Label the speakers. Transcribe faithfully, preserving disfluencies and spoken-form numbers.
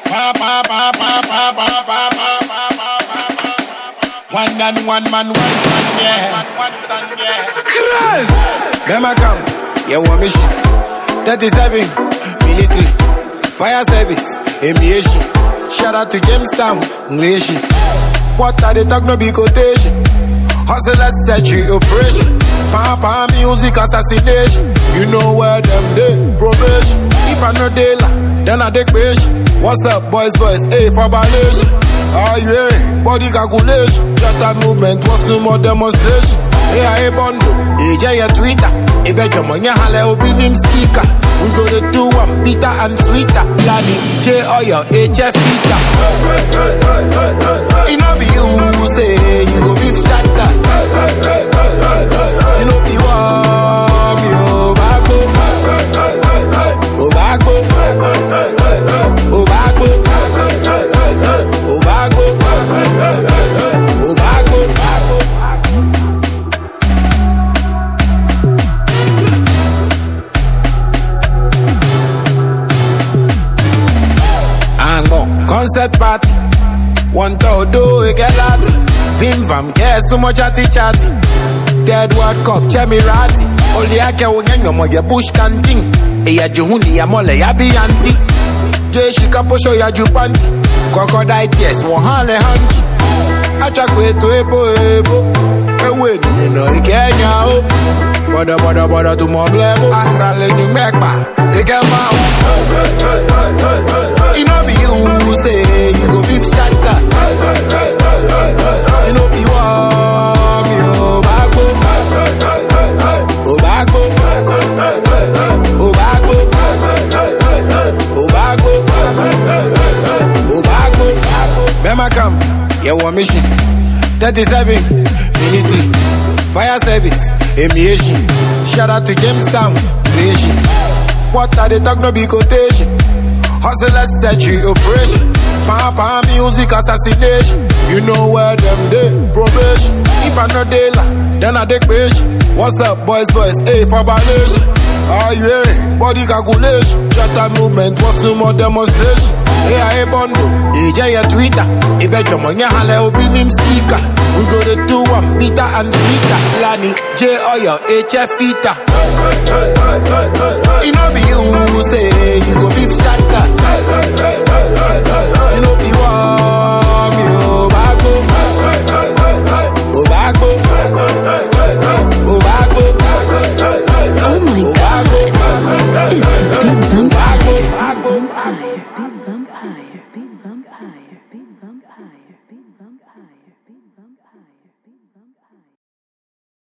Speaker 1: One and one man, one stand, yeah. One stand, yeah.
Speaker 2: Chris! Bema come, you want me shit. thirty-seven, military, fire service, aviation. Shout out to Jamestown, Nation. What are they talk no be quotation? Hustle century operation. Papa music assassination. You know where them day probation. If I know they la, then I take patient. What's up, boys, boys? Hey, for violation. Oh yeah, body calculation. Shut up movement, what's some more demonstration? Hey, I bondo, hey, J Twitter. Hey, bet your money, hale opening speaker. We go to do one, Peter and sweeter. Lani, J or your H F Peter. You know if you say, you go beef shatter. You know if you want me, oh, bago. Oh, bago. Oh, bago. Oh, bago. Oh, bago. Ango, concert party. One to do, we get that. Vim vam, get so much chatty chatty. Dead World Cup, Chemirati. Only I can win your more bush canting. Eya juhuni ya mole ya bianti. Je shikapo show ya jupanti. Crocodile tears, one hale hanky. Acha kwetu epo epo. Ewe ni no ikenya o. Boda boda boda tu mo blebo. Akrale ni mekba. Ikema o. You know be you say you go beef shatter. You know be you want me oh bago. Oh bago. Oh bago. Oh bago. Oh bago. Bema come, you want mission. thirty-seven, military, fire service, aviation. Shout out to Jamestown, Nation. What are they talk no be quotation? Hustle century operation. Papa music assassination. You know where them day probation. If I know they la, then I take patient. What's up, boys, boys? Hey, for violation. Oh yeah, body calculation. Shut up movement, what's some more demonstration? Hey, I bondo, hey, J Twitter. Hey, bet your money, hale opening speaker. We go to do one, Peter and sweeter. Lani, J or your H F Peter. You know if you say, you go beef shatter. You know if you want me, oh bago. Oh bago. Oh bago.
Speaker 3: Oh my
Speaker 2: oh,
Speaker 3: God.
Speaker 2: Bago.
Speaker 3: It's the Big Vampire.
Speaker 2: Oh bago.
Speaker 3: Vampire.